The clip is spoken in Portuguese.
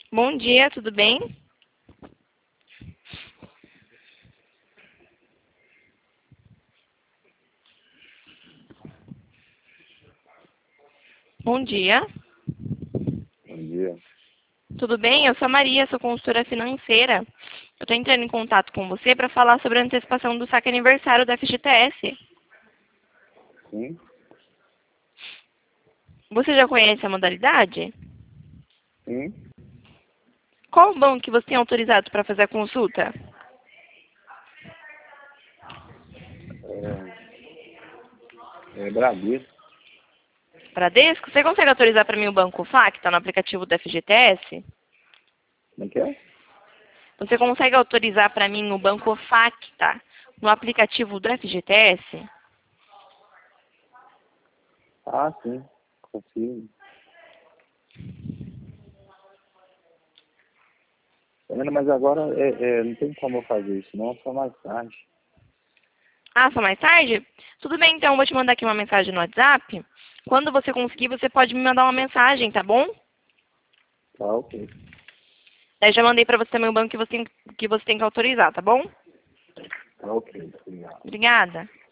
Bom dia, tudo bem? Bom dia, Bom dia. tudo bem? Eu sou a Maria, sou consultora financeira. Eu estou entrando em contato com você para falar sobre a antecipação do saque aniversário da FGTS. Sim? Você já conhece a modalidade? Sim? Qual banco que você tem autorizado para fazer a consulta? É Bradesco. Bradesco? Você consegue autorizar para mim o Banco FA, que está no aplicativo da FGTS? Como é que é? Você consegue autorizar para mim o Banco Facta no aplicativo do FGTS? Ah, sim. Consigo. Ana, mas agora não tem como eu fazer isso, não. Só mais tarde. Ah, só mais tarde? Tudo bem, então eu vou te mandar aqui uma mensagem no WhatsApp. Quando você conseguir, você pode me mandar uma mensagem, tá bom? Tá, ok. Daí já mandei para você também o banco que você tem que autorizar, tá bom? Tá, ok. Obrigado. Obrigada.